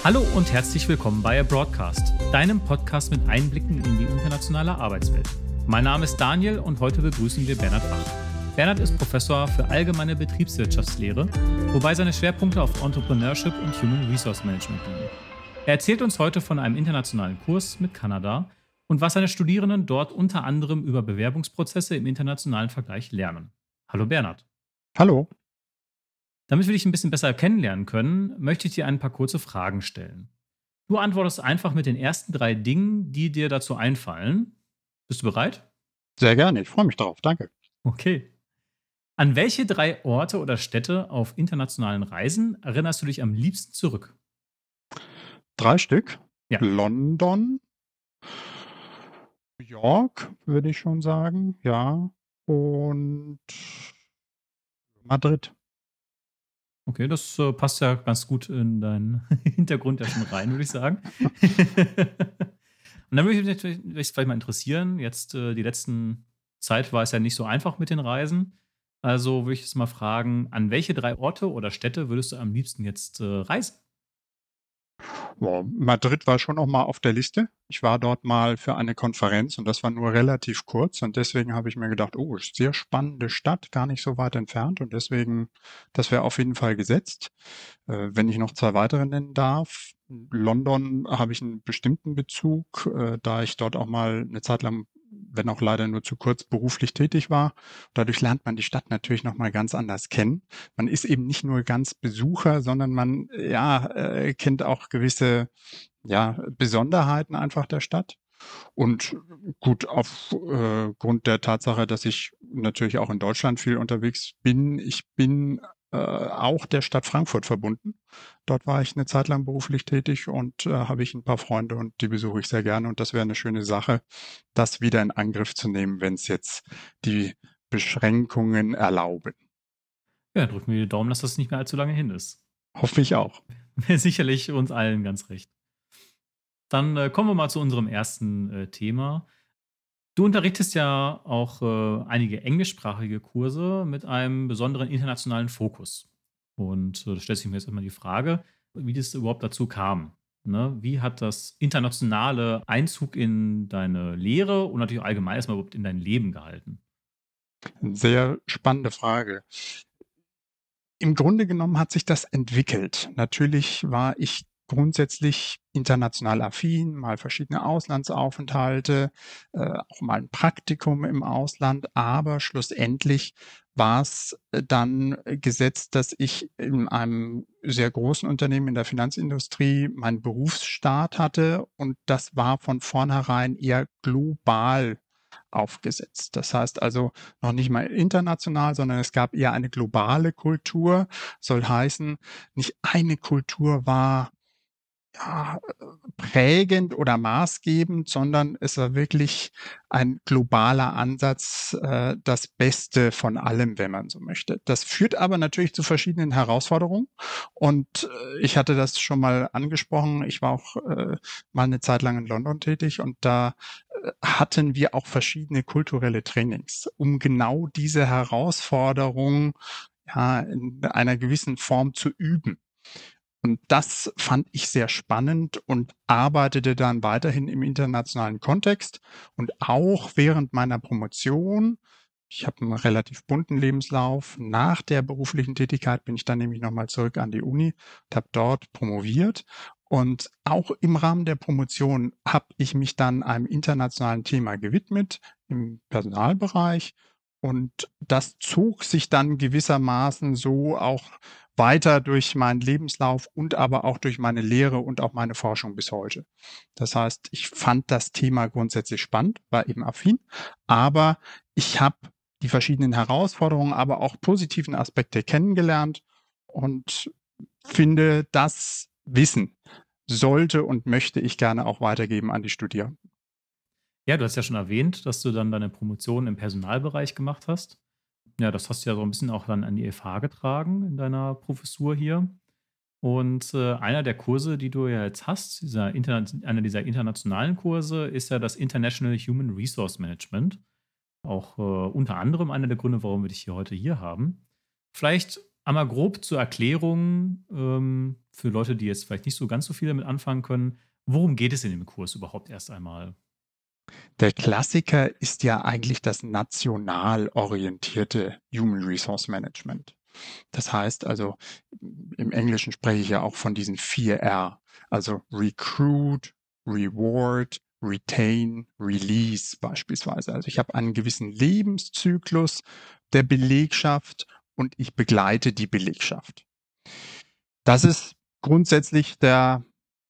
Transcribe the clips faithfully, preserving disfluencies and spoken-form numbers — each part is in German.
Hallo und herzlich willkommen bei A Broadcast, deinem Podcast mit Einblicken in die internationale Arbeitswelt. Mein Name ist Daniel und heute begrüßen wir Bernhard Bach. Bernhard ist Professor für allgemeine Betriebswirtschaftslehre, wobei seine Schwerpunkte auf Entrepreneurship und Human Resource Management liegen. Er erzählt uns heute von einem internationalen Kurs mit Kanada und was seine Studierenden dort unter anderem über Bewerbungsprozesse im internationalen Vergleich lernen. Hallo Bernhard. Hallo. Damit wir dich ein bisschen besser kennenlernen können, möchte ich dir ein paar kurze Fragen stellen. Du antwortest einfach mit den ersten drei Dingen, die dir dazu einfallen. Bist du bereit? Sehr gerne, ich freue mich drauf, danke. Okay. An welche drei Orte oder Städte auf internationalen Reisen erinnerst du dich am liebsten zurück? Drei Stück. Ja. London, New York, würde ich schon sagen, ja, und Madrid. Okay, das, äh, passt ja ganz gut in deinen Hintergrund ja schon rein, würde ich sagen. Und dann würde mich natürlich mich vielleicht mal interessieren, jetzt, äh, die letzten Zeit war es ja nicht so einfach mit den Reisen. Also würde ich jetzt mal fragen, an welche drei Orte oder Städte würdest du am liebsten jetzt, äh, reisen? Boah, Madrid war schon noch mal auf der Liste. Ich war dort mal für eine Konferenz und das war nur relativ kurz und deswegen habe ich mir gedacht: „Oh, ist sehr spannende Stadt, gar nicht so weit entfernt“ und deswegen das wäre auf jeden Fall gesetzt. Äh, wenn ich noch zwei weitere nennen darf, London habe ich einen bestimmten Bezug, äh, da ich dort auch mal eine Zeit lang, wenn auch leider nur zu kurz, beruflich tätig war. Dadurch lernt man die Stadt natürlich noch mal ganz anders kennen. Man ist eben nicht nur ganz Besucher, sondern man, ja, äh, kennt auch gewisse, ja, Besonderheiten einfach der Stadt. Und gut, auf äh, Grund der Tatsache, dass ich natürlich auch in Deutschland viel unterwegs bin, ich bin äh, auch der Stadt Frankfurt verbunden. Dort war ich eine Zeit lang beruflich tätig und äh, habe ich ein paar Freunde und die besuche ich sehr gerne. Und das wäre eine schöne Sache, das wieder in Angriff zu nehmen, wenn es jetzt die Beschränkungen erlauben. Ja, drück mir die Daumen, dass das nicht mehr allzu lange hin ist. Hoffe ich auch. Wäre sicherlich uns allen ganz recht. Dann, äh, kommen wir mal zu unserem ersten, äh, Thema. Du unterrichtest ja auch, äh, einige englischsprachige Kurse mit einem besonderen internationalen Fokus. Und, äh, da stellt sich mir jetzt immer die Frage, wie das überhaupt dazu kam, ne? Wie hat das Internationale Einzug in deine Lehre und natürlich allgemein erst mal überhaupt in dein Leben gehalten? Sehr spannende Frage. Im Grunde genommen hat sich das entwickelt. Natürlich war ich grundsätzlich international affin, mal verschiedene Auslandsaufenthalte, äh, auch mal ein Praktikum im Ausland, aber schlussendlich war's, äh, dann gesetzt, dass ich in einem sehr großen Unternehmen in der Finanzindustrie meinen Berufsstart hatte und das war von vornherein eher global aufgesetzt. Das heißt also noch nicht mal international, sondern es gab eher eine globale Kultur. Soll heißen, nicht eine Kultur war ja, äh, prägend oder maßgebend, sondern es war wirklich ein globaler Ansatz, äh, das Beste von allem, wenn man so möchte. Das führt aber natürlich zu verschiedenen Herausforderungen und, äh, ich hatte das schon mal angesprochen. Ich war auch, äh, mal eine Zeit lang in London tätig und da, äh, hatten wir auch verschiedene kulturelle Trainings, um genau diese Herausforderung, ja, in einer gewissen Form zu üben. Und das fand ich sehr spannend und arbeitete dann weiterhin im internationalen Kontext und auch während meiner Promotion. Ich habe einen relativ bunten Lebenslauf. Nach der beruflichen Tätigkeit bin ich dann nämlich noch mal zurück an die Uni und habe dort promoviert. Und auch im Rahmen der Promotion habe ich mich dann einem internationalen Thema gewidmet im Personalbereich. Und das zog sich dann gewissermaßen so auch weiter durch meinen Lebenslauf und aber auch durch meine Lehre und auch meine Forschung bis heute. Das heißt, ich fand das Thema grundsätzlich spannend, war eben affin, aber ich habe die verschiedenen Herausforderungen, aber auch positiven Aspekte kennengelernt und finde, das Wissen sollte und möchte ich gerne auch weitergeben an die Studierenden. Ja, du hast ja schon erwähnt, dass du dann deine Promotion im Personalbereich gemacht hast. Ja, das hast du ja so ein bisschen auch dann an die F H getragen in deiner Professur hier. Und, äh, einer der Kurse, die du ja jetzt hast, dieser interna einer dieser internationalen Kurse, ist ja das International Human Resource Management. Auch, äh, unter anderem einer der Gründe, warum wir dich hier heute hier haben. Vielleicht Einmal grob zur Erklärung, ähm, für Leute, die jetzt vielleicht nicht so ganz so viel damit anfangen können. Worum geht es in dem Kurs überhaupt erst einmal? Der Klassiker ist ja eigentlich das national orientierte Human Resource Management. Das heißt also, im Englischen spreche ich ja auch von diesen vier R, also Recruit, Reward, Retain, Release beispielsweise. Also ich habe einen gewissen Lebenszyklus der Belegschaft und ich begleite die Belegschaft. Das ist grundsätzlich der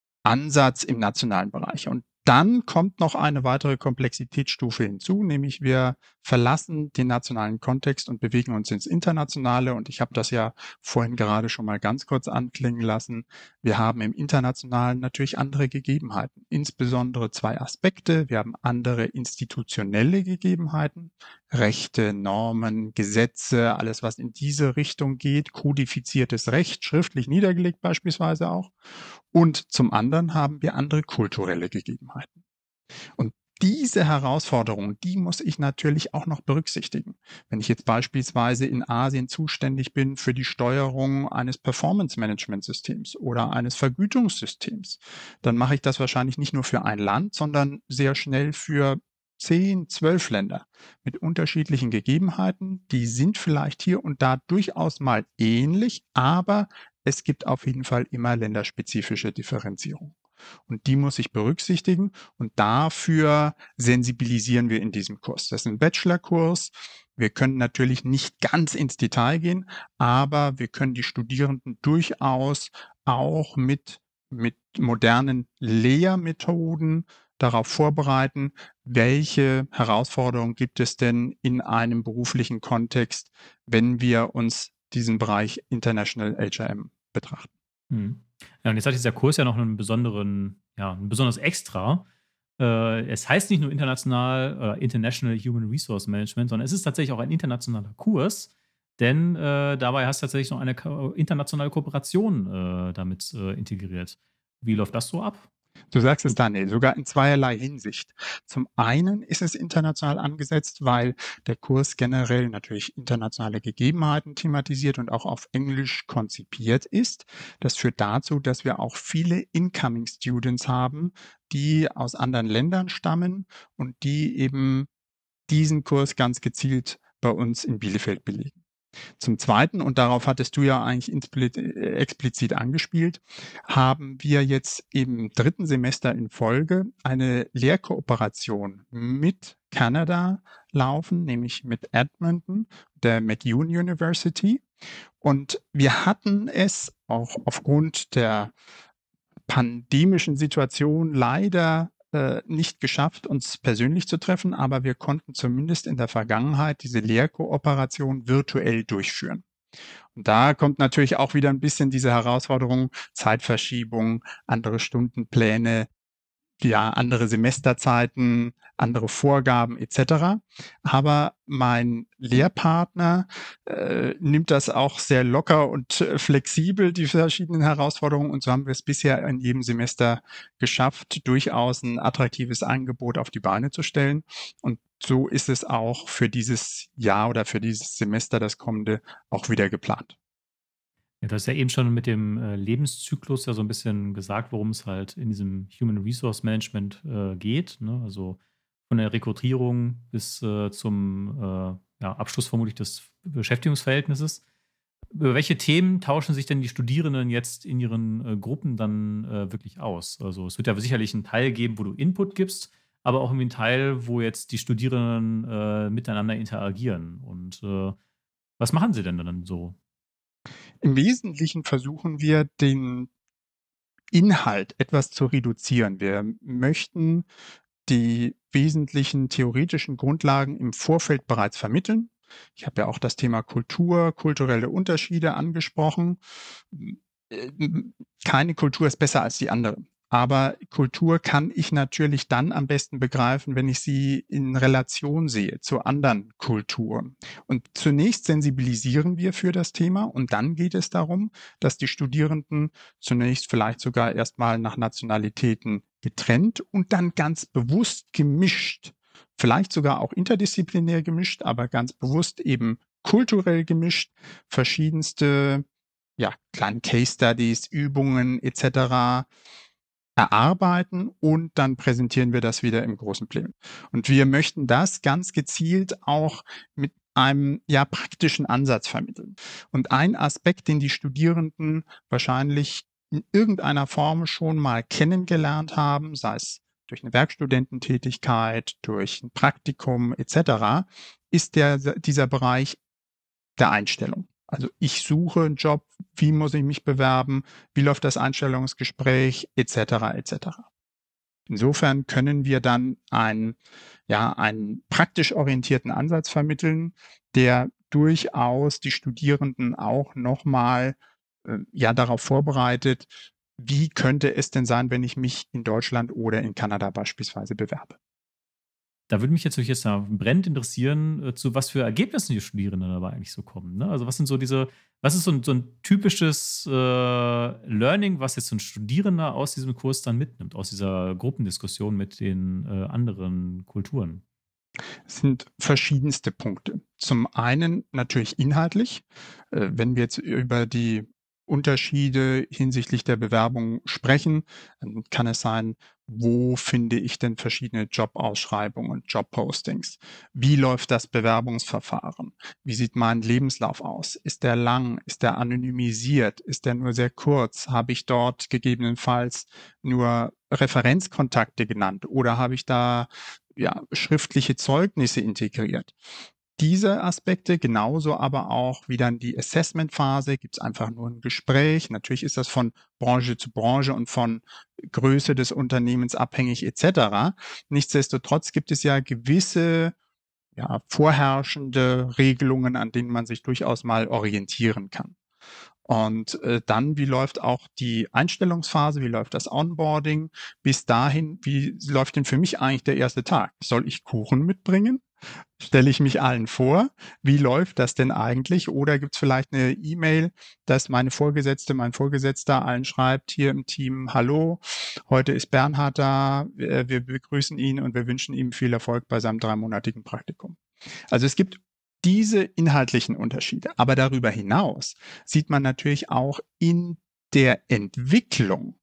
Ansatz im nationalen Bereich. Und dann kommt noch eine weitere Komplexitätsstufe hinzu, nämlich wir verlassen den nationalen Kontext und bewegen uns ins Internationale. Und ich habe das ja vorhin gerade schon mal ganz kurz anklingen lassen. Wir haben im Internationalen natürlich andere Gegebenheiten, insbesondere zwei Aspekte. Wir haben andere institutionelle Gegebenheiten, Rechte, Normen, Gesetze, alles, was in diese Richtung geht, kodifiziertes Recht, schriftlich niedergelegt beispielsweise auch. Und zum anderen haben wir andere kulturelle Gegebenheiten. Und diese Herausforderung, die muss ich natürlich auch noch berücksichtigen. Wenn ich jetzt beispielsweise in Asien zuständig bin für die Steuerung eines Performance-Management-Systems oder eines Vergütungssystems, dann mache ich das wahrscheinlich nicht nur für ein Land, sondern sehr schnell für zehn, zwölf Länder mit unterschiedlichen Gegebenheiten. Die sind vielleicht hier und da durchaus mal ähnlich, aber es gibt auf jeden Fall immer länderspezifische Differenzierung. Und die muss ich berücksichtigen und dafür sensibilisieren wir in diesem Kurs. Das ist ein Bachelorkurs. Wir können natürlich nicht ganz ins Detail gehen, aber wir können die Studierenden durchaus auch mit, mit modernen Lehrmethoden darauf vorbereiten, welche Herausforderungen gibt es denn in einem beruflichen Kontext, wenn wir uns diesen Bereich International H R M betrachten. Mhm. Ja, und jetzt hat dieser Kurs ja noch einen besonderen ja, 'n besonderes Extra. Äh, es heißt nicht nur international oder International Human Resource Management, sondern es ist tatsächlich auch ein internationaler Kurs, denn, äh, dabei hast du tatsächlich noch eine ko internationale Kooperation, äh, damit, äh, integriert. Wie läuft das so ab? Du sagst es, Daniel, sogar in zweierlei Hinsicht. Zum einen ist es international angesetzt, weil der Kurs generell natürlich internationale Gegebenheiten thematisiert und auch auf Englisch konzipiert ist. Das führt dazu, dass wir auch viele Incoming Students haben, die aus anderen Ländern stammen und die eben diesen Kurs ganz gezielt bei uns in Bielefeld belegen. Zum Zweiten, und darauf hattest du ja eigentlich inspli- äh, explizit angespielt, haben wir jetzt im dritten Semester in Folge eine Lehrkooperation mit Kanada laufen, nämlich mit Edmonton, der McEwan University. Und wir hatten es auch aufgrund der pandemischen Situation leider äh, nicht geschafft, uns persönlich zu treffen, aber wir konnten zumindest in der Vergangenheit diese Lehrkooperation virtuell durchführen. Und da kommt natürlich auch wieder ein bisschen diese Herausforderung, Zeitverschiebung, andere Stundenpläne, ja, andere Semesterzeiten, andere Vorgaben et cetera. Aber mein Lehrpartner äh, nimmt das auch sehr locker und äh, flexibel, die verschiedenen Herausforderungen. Und so haben wir es bisher in jedem Semester geschafft, durchaus ein attraktives Angebot auf die Beine zu stellen. Und so ist es auch für dieses Jahr oder für dieses Semester, das kommende, auch wieder geplant. Ja, du hast ja eben schon mit dem, äh, Lebenszyklus ja so ein bisschen gesagt, worum es halt in diesem Human Resource Management, äh, geht, ne? Also, von der Rekrutierung bis, äh, zum, äh, ja, Abschluss vermutlich des Beschäftigungsverhältnisses. Über welche Themen tauschen sich denn die Studierenden jetzt in ihren, äh, Gruppen dann, äh, wirklich aus? Also, es wird ja sicherlich einen Teil geben, wo du Input gibst, aber auch irgendwie 'n Teil, wo jetzt die Studierenden, äh, miteinander interagieren. Und, äh, was machen sie denn dann so? Im Wesentlichen versuchen wir, den Inhalt etwas zu reduzieren. Wir möchten die wesentlichen theoretischen Grundlagen im Vorfeld bereits vermitteln. Ich habe ja auch das Thema Kultur, kulturelle Unterschiede angesprochen. Ähm, Keine Kultur ist besser als die andere. Aber Kultur kann ich natürlich dann am besten begreifen, wenn ich sie in Relation sehe zu anderen Kulturen. Und zunächst sensibilisieren wir für das Thema und dann geht es darum, dass die Studierenden zunächst vielleicht sogar erstmal nach Nationalitäten getrennt und dann ganz bewusst gemischt, vielleicht sogar auch interdisziplinär gemischt, aber ganz bewusst eben kulturell gemischt, verschiedenste, ja, kleine Case Studies, Übungen et cetera erarbeiten und dann präsentieren wir das wieder im großen Plenum. Und wir möchten das ganz gezielt auch mit einem, ja, praktischen Ansatz vermitteln. Und ein Aspekt, den die Studierenden wahrscheinlich in irgendeiner Form schon mal kennengelernt haben, sei es durch eine Werkstudententätigkeit, durch ein Praktikum et cetera, ist der dieser Bereich der Einstellung. Also ich suche einen Job, wie muss ich mich bewerben, wie läuft das Einstellungsgespräch et cetera et cetera. Insofern können wir dann einen, ja, einen praktisch orientierten Ansatz vermitteln, der durchaus die Studierenden auch noch mal, äh, ja, darauf vorbereitet, wie könnte es denn sein, wenn ich mich in Deutschland oder in Kanada beispielsweise bewerbe. Da würde mich jetzt natürlich jetzt da brennend interessieren, äh, zu was für Ergebnissen die Studierenden dabei eigentlich so kommen, ne? Also, was sind so diese was ist so 'n so 'n typisches, äh, Learning, was jetzt so 'n Studierender aus diesem Kurs dann mitnimmt, aus dieser Gruppendiskussion mit den, äh, anderen Kulturen? Es sind verschiedenste Punkte. Zum einen natürlich inhaltlich. Äh, wenn wir jetzt über die Unterschiede hinsichtlich der Bewerbung sprechen, dann kann es sein, wo finde ich denn verschiedene Jobausschreibungen und Jobpostings? Wie läuft das Bewerbungsverfahren? Wie sieht mein Lebenslauf aus? Ist der lang? Ist der anonymisiert? Ist der nur sehr kurz? Habe ich dort gegebenenfalls nur Referenzkontakte genannt oder habe ich da, ja, schriftliche Zeugnisse integriert? Diese Aspekte, genauso aber auch wie dann die Assessment-Phase. Gibt es einfach nur ein Gespräch? Natürlich ist das von Branche zu Branche und von Größe des Unternehmens abhängig et cetera. Nichtsdestotrotz gibt es ja gewisse, ja, vorherrschende Regelungen, an denen man sich durchaus mal orientieren kann. Und, äh, dann, wie läuft auch die Einstellungsphase, wie läuft das Onboarding? Bis dahin, wie läuft denn für mich eigentlich der erste Tag? Soll ich Kuchen mitbringen? Stelle ich mich allen vor? Wie läuft das denn eigentlich? Oder gibt's vielleicht eine E-Mail, dass meine Vorgesetzte, mein Vorgesetzter allen schreibt hier im Team: „Hallo, heute ist Bernhard da. Wir wir begrüßen ihn und wir wünschen ihm viel Erfolg bei seinem dreimonatigen Praktikum." Also, es gibt diese inhaltlichen Unterschiede. Aber darüber hinaus sieht man natürlich auch in der Entwicklung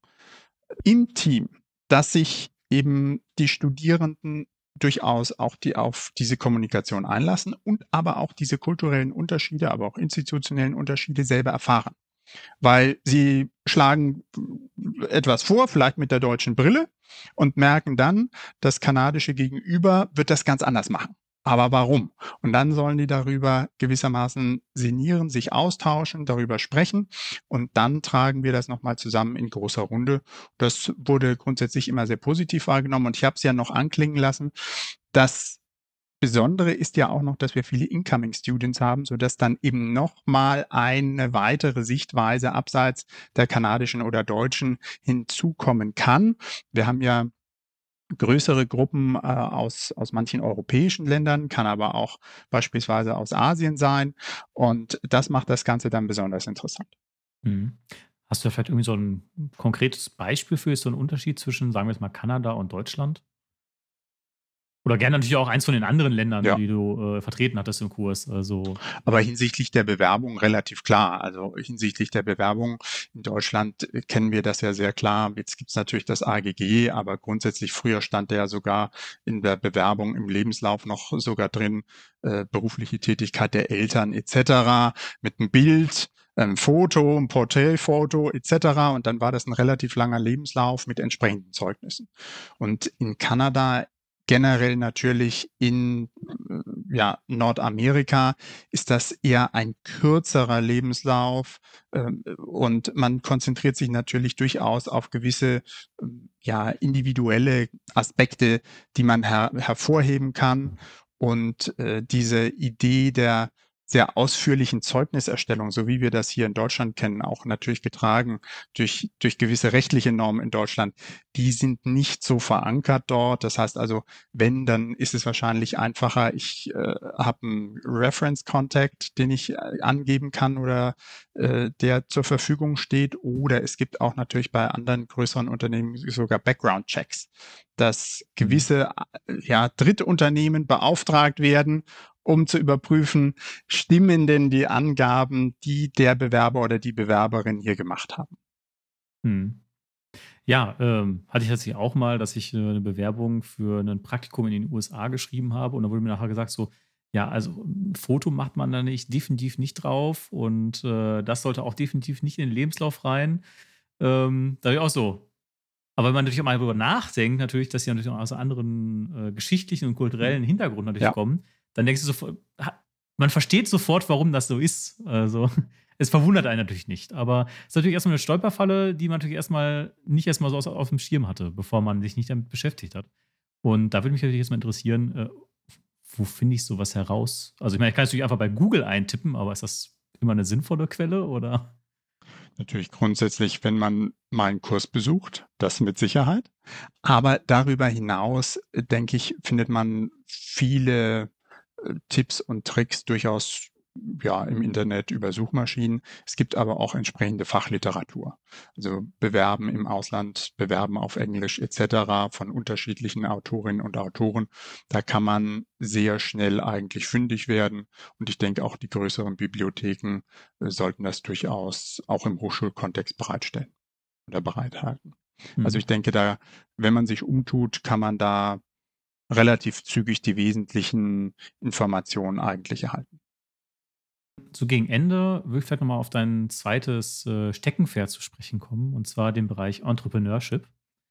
im Team, dass sich eben die Studierenden durchaus auch die auf diese Kommunikation einlassen und aber auch diese kulturellen Unterschiede, aber auch institutionellen Unterschiede selber erfahren. Weil sie schlagen etwas vor, vielleicht mit der deutschen Brille, und merken dann, das kanadische Gegenüber wird das ganz anders machen. Aber warum? Und dann sollen die darüber gewissermaßen sinnieren, sich austauschen, darüber sprechen und dann tragen wir das nochmal zusammen in großer Runde. Das wurde grundsätzlich immer sehr positiv wahrgenommen und ich habe es ja noch anklingen lassen. Das Besondere ist ja auch noch, dass wir viele Incoming Students haben, sodass dann eben nochmal eine weitere Sichtweise abseits der kanadischen oder deutschen hinzukommen kann. Wir haben ja größere Gruppen, äh, aus aus manchen europäischen Ländern, kann aber auch beispielsweise aus Asien sein und das macht das Ganze dann besonders interessant. Mhm. Hast du da vielleicht irgendwie so ein konkretes Beispiel für so 'n Unterschied zwischen, sagen wir jetzt mal, Kanada und Deutschland? Oder gerne natürlich auch eins von den anderen Ländern, Ja. die du, äh, vertreten hattest im Kurs. Also Aber hinsichtlich der Bewerbung relativ klar. Also, hinsichtlich der Bewerbung in Deutschland, äh, kennen wir das ja sehr klar. Jetzt gibt's natürlich das A G G, aber grundsätzlich früher stand ja sogar in der Bewerbung im Lebenslauf noch sogar drin, äh, berufliche Tätigkeit der Eltern et cetera mit 'm Bild, ähm, Foto, 'n Porträtfoto et cetera und dann war das 'n relativ langer Lebenslauf mit entsprechenden Zeugnissen. Und in Kanada generell natürlich in, äh, ja, Nordamerika ist das eher ein kürzerer Lebenslauf, ähm, und man konzentriert sich natürlich durchaus auf gewisse, ähm, ja, individuelle Aspekte, die man her hervorheben kann. Und, äh, diese Idee der sehr ausführlichen Zeugniserstellung, so wie wir das hier in Deutschland kennen, auch natürlich getragen durch durch gewisse rechtliche Normen in Deutschland, die sind nicht so verankert dort. Das heißt also, wenn, dann ist es wahrscheinlich einfacher, ich, äh, habe 'n Reference Contact, den ich, äh, angeben kann oder, äh, der zur Verfügung steht. Oder es gibt auch natürlich bei anderen größeren Unternehmen sogar Background Checks, dass mhm. gewisse, a ja, Drittunternehmen beauftragt werden, um zu überprüfen, stimmen denn die Angaben, die der Bewerber oder die Bewerberin hier gemacht haben. Mhm. Ja, ähm, hatte ich tatsächlich auch mal, dass ich, äh, 'ne Bewerbung für ein Praktikum in den U S A geschrieben habe und da wurde mir nachher gesagt so: „Ja, also 'n Foto macht man da nicht definitiv nicht drauf und, äh, das sollte auch definitiv nicht in den Lebenslauf rein.“ Ähm, da war ich auch so. Aber wenn man natürlich auch mal drüber nachdenkt natürlich, dass sie natürlich auch aus anderen, äh, geschichtlichen und Mhm. kulturellen Hintergrund natürlich Ja. kommen, dann denkst du sofort ha man versteht sofort, warum das so ist. Also, es verwundert einen natürlich nicht, aber ist natürlich erst mal 'ne Stolperfalle, die man natürlich erst mal nicht erst mal so aus aufm Schirm hatte, bevor man sich nicht damit beschäftigt hat. Und da würde mich natürlich jetzt mal interessieren, äh, wo finde ich so was heraus? Also, ich meine, ich kann natürlich einfach bei Google eintippen, aber ist das immer 'ne sinnvolle Quelle oder? Natürlich grundsätzlich, wenn man mal 'n Kurs besucht, das mit Sicherheit. Aber darüber hinaus, äh, denke ich, findet man viele, äh, Tipps und Tricks durchaus, ja, im Internet über Suchmaschinen. Es gibt aber auch entsprechende Fachliteratur. Also, Bewerben im Ausland, Bewerben auf Englisch et cetera von unterschiedlichen Autorinnen und Autoren. Da kann man sehr schnell eigentlich fündig werden und ich denke auch, die größeren Bibliotheken, äh, sollten das durchaus auch im Hochschulkontext bereitstellen oder bereithalten. Also, Mhm. ich denke da, wenn man sich umtut, kann man da relativ zügig die wesentlichen Informationen eigentlich erhalten. So gegen Ende würde ich vielleicht noch mal auf dein zweites äh, Steckenpferd zu sprechen kommen, und zwar den Bereich Entrepreneurship.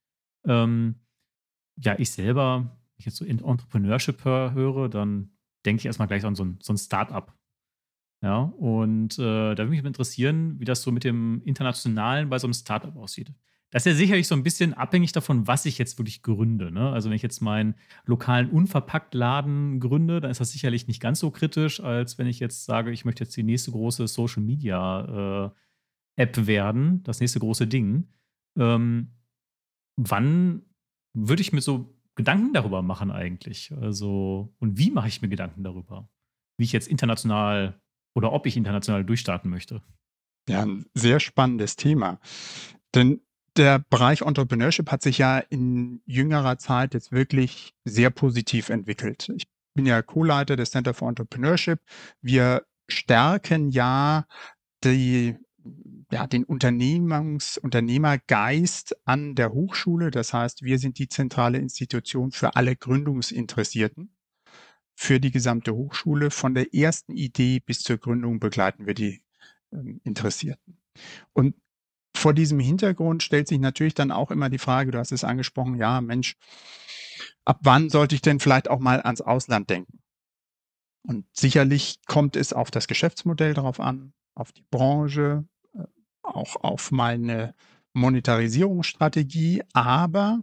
Ähm, ja, ich selber, wenn ich jetzt so in Entrepreneurship hö höre, dann denke ich erst mal gleich an so 'n so 'n Start-up. Ja, und, äh, da würde mich mal interessieren, wie das so mit dem Internationalen bei so 'nem Start-up aussieht. Das ist ja sicherlich so 'n bisschen abhängig davon, was ich jetzt wirklich gründe, ne? Also, wenn ich jetzt meinen lokalen Unverpacktladen gründe, dann ist das sicherlich nicht ganz so kritisch, als wenn ich jetzt sage, ich möchte jetzt die nächste große Social-Media, äh, App werden, das nächste große Ding. Ähm, wann würde ich mir so Gedanken darüber machen eigentlich? Also und wie mache ich mir Gedanken darüber, wie ich jetzt international oder ob ich international durchstarten möchte? Ja, 'n sehr spannendes Thema. Denn der Bereich Entrepreneurship hat sich ja in jüngerer Zeit jetzt wirklich sehr positiv entwickelt. Ich bin ja Co-Leiter des Center for Entrepreneurship. Wir stärken ja die ja, den Unternehmungs Unternehmergeist an der Hochschule. Das heißt, wir sind die zentrale Institution für alle Gründungsinteressierten. Für die gesamte Hochschule. Von der ersten Idee bis zur Gründung begleiten wir die, ähm, Interessierten. Und vor diesem Hintergrund stellt sich natürlich dann auch immer die Frage, du hast es angesprochen: „Ja, Mensch, ab wann sollte ich denn vielleicht auch mal ans Ausland denken?“ Und sicherlich kommt es auf das Geschäftsmodell drauf an, auf die Branche, äh, auch auf meine Monetarisierungsstrategie, aber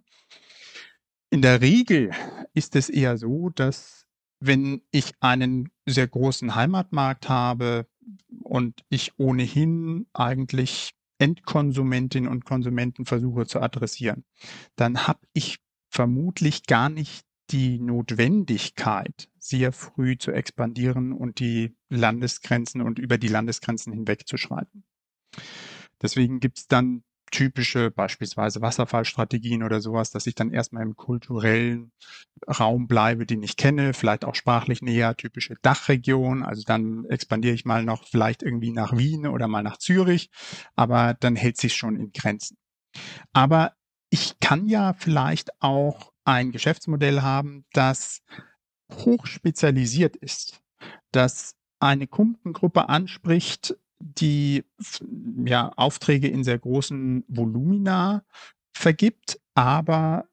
in der Regel ist es eher so, dass, wenn ich einen sehr großen Heimatmarkt habe und ich ohnehin eigentlich Endkonsumentinnen und Konsumenten versuche zu adressieren, dann habe ich vermutlich gar nicht die Notwendigkeit, sehr früh zu expandieren und die Landesgrenzen und über die Landesgrenzen hinwegzuschreiten. Deswegen gibt's dann typische, beispielsweise Wasserfallstrategien oder so was, dass ich dann erst mal im kulturellen Raum bleibe, den ich kenne, vielleicht auch sprachlich näher, typische Dachregion. Also, dann expandiere ich mal noch vielleicht irgendwie nach Wien oder mal nach Zürich, aber dann hält sich's schon in Grenzen. Aber ich kann ja vielleicht auch ein Geschäftsmodell haben, das hochspezialisiert ist, das eine Kundengruppe anspricht, die f ja, Aufträge in sehr großen Volumina vergibt, aber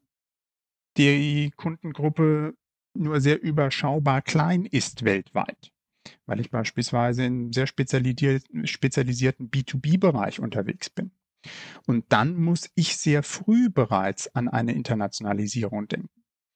die Kundengruppe nur sehr überschaubar klein ist weltweit, weil ich beispielsweise in sehr spezialisiert spezialisierten B2B-Bereich unterwegs bin. Und dann muss ich sehr früh bereits an eine Internationalisierung denken.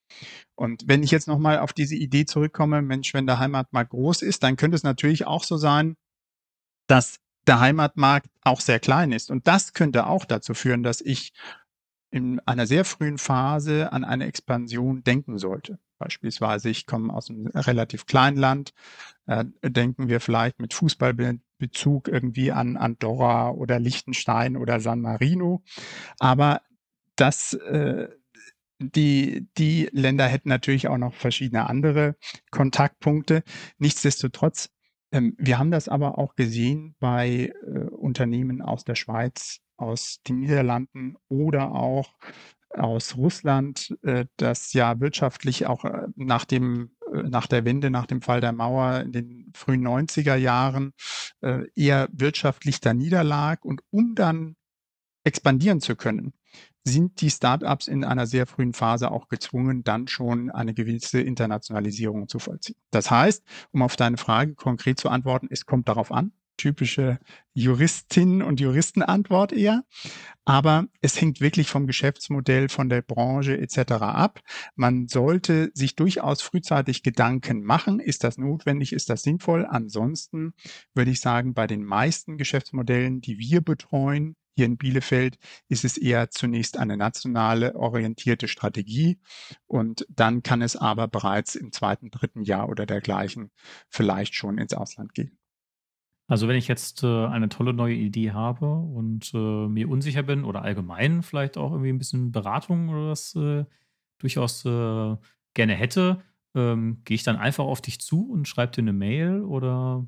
Und wenn ich jetzt noch mal auf diese Idee zurückkomme, Mensch, wenn der Heimatmarkt groß ist, dann könnte es natürlich auch so sein, dass der Heimatmarkt auch sehr klein ist. Und das könnte auch dazu führen, dass ich in einer sehr frühen Phase an eine Expansion denken sollte. Beispielsweise, ich komme aus 'nem relativ kleinen Land, äh, denken wir vielleicht mit Fußballbe Bezug irgendwie an Andorra oder Liechtenstein oder San Marino. Aber das, äh Die die Länder hätten natürlich auch noch verschiedene andere Kontaktpunkte. Nichtsdestotrotz, ähm, wir haben das aber auch gesehen bei, äh, Unternehmen aus der Schweiz, aus den Niederlanden oder auch aus Russland, äh, das ja wirtschaftlich auch, äh, nach dem äh, nach der Wende, nach dem Fall der Mauer in den frühen neunziger Jahren, äh, eher wirtschaftlich da niederlag. Und um dann expandieren zu können, sind die Start-ups in einer sehr frühen Phase auch gezwungen, dann schon eine gewisse Internationalisierung zu vollziehen. Das heißt, um auf deine Frage konkret zu antworten, es kommt darauf an, typische Juristinnen und Juristenantwort eher, aber es hängt wirklich vom Geschäftsmodell, von der Branche et cetera ab. Man sollte sich durchaus frühzeitig Gedanken machen. Ist das notwendig? Ist das sinnvoll? Ansonsten würde ich sagen, bei den meisten Geschäftsmodellen, die wir betreuen, hier in Bielefeld, ist es eher zunächst eine nationale orientierte Strategie und dann kann es aber bereits im zweiten, dritten Jahr oder dergleichen vielleicht schon ins Ausland gehen. Also, wenn ich jetzt, äh, eine tolle neue Idee habe und, äh, mir unsicher bin oder allgemein vielleicht auch irgendwie ein bisschen Beratung oder was, äh, durchaus, äh, gerne hätte, ähm, gehe ich dann einfach auf dich zu und schreibe dir eine Mail oder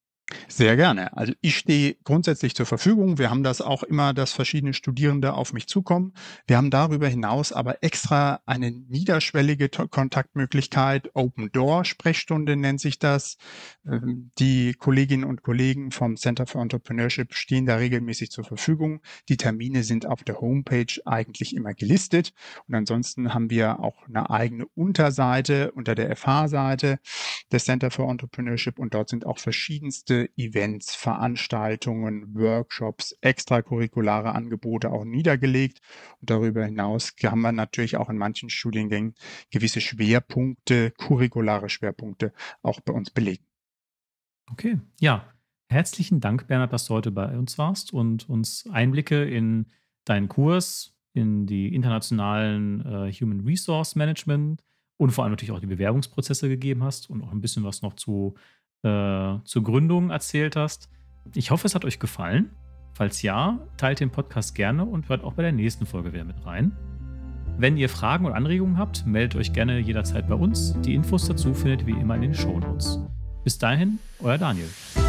Sehr gerne. Also ich stehe grundsätzlich zur Verfügung. Wir haben das auch immer, dass verschiedene Studierende auf mich zukommen. Wir haben darüber hinaus aber extra eine niederschwellige To- Kontaktmöglichkeit. Open Door Sprechstunde nennt sich das. Ähm, Die Kolleginnen und Kollegen vom Center for Entrepreneurship stehen da regelmäßig zur Verfügung. Die Termine sind auf der Homepage eigentlich immer gelistet. Und ansonsten haben wir auch eine eigene Unterseite unter der F H-Seite des Center for Entrepreneurship und dort sind auch verschiedenste Events, Veranstaltungen, Workshops, extracurriculare Angebote auch niedergelegt. Und darüber hinaus haben wir natürlich auch in manchen Studiengängen gewisse Schwerpunkte, curriculare Schwerpunkte auch bei uns belegt. okay. Ja, herzlichen Dank, Bernhard, dass du heute bei uns warst und uns Einblicke in deinen Kurs, in die internationalen, äh, Human Resource Management und vor allem natürlich auch die Bewerbungsprozesse gegeben hast und auch ein bisschen was noch zu äh, zur Gründung erzählt hast. Ich hoffe, es hat euch gefallen. Falls ja, teilt den Podcast gerne und hört auch bei der nächsten Folge wieder mit rein. Wenn ihr Fragen oder Anregungen habt, meldet euch gerne jederzeit bei uns. Die Infos dazu findet ihr wie immer in den Shownotes. Bis dahin, euer Daniel.